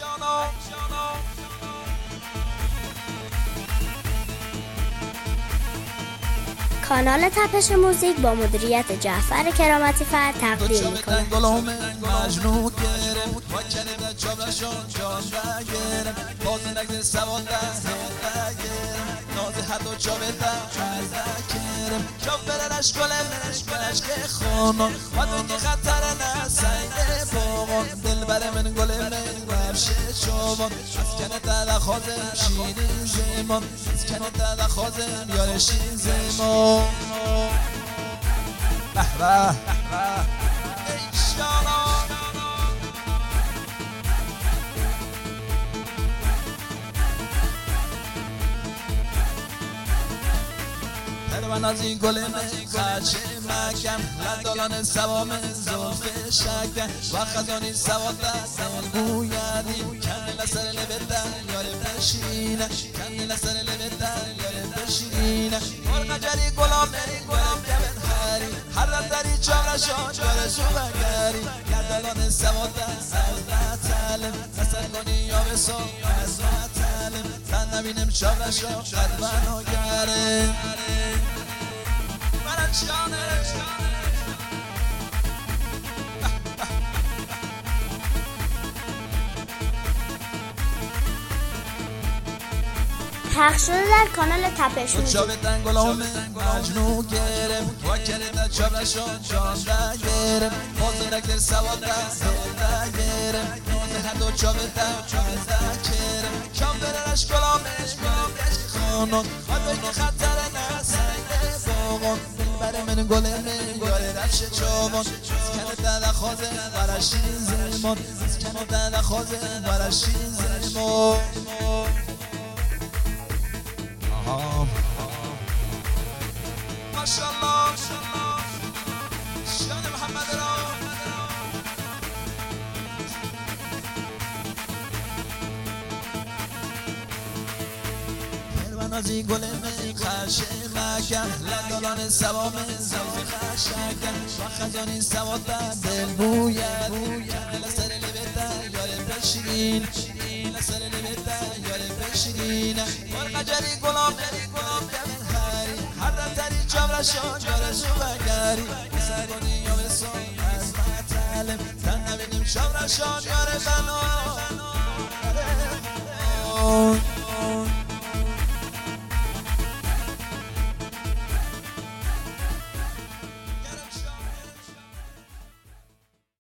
کانال تپش موزیک با مدیریت جعفر کرامتی فرد تقدیم می‌کند. من از این گل خرچه مکم لندالان سوام زلف شکم و خزانی سواد دستان گویدی کندل سر لبتن یار بشینه کندل سر لبتن یار بشینه مرغ جری گلام کبن هری هر دری چارشان یار سوبگری لندالان سواد دستان تلم نسل کنی یا بسام از تلم تن نبینم چارشان قد منو گره پخش شده در کانال تپش موزیک. چابتن گلام مجنون گرم و کرده چابشان جان دگرم بازرک سواد دست دگرم نوزه هدو چابتن دگرم کام برنش گلامش خانم حتی که خطر نسنگ باغان برای من گلم یاره رفش چوبان کنه دل خوازه برشین زمان کنه دل خوازه برشین زمان ماشاءالله شان محمد را نازی گل می خرشه مکم لندالان سوام زلف خشکم و خزانی سواد دل بوید لسر لبتن یار بشین لسر لبتن یار بشین مرغ جری گلام کبن هری هر دری چمرشان یار سوبگری سر کنی یا بسام از مطلم تن نبینیم چمرشان یار بنا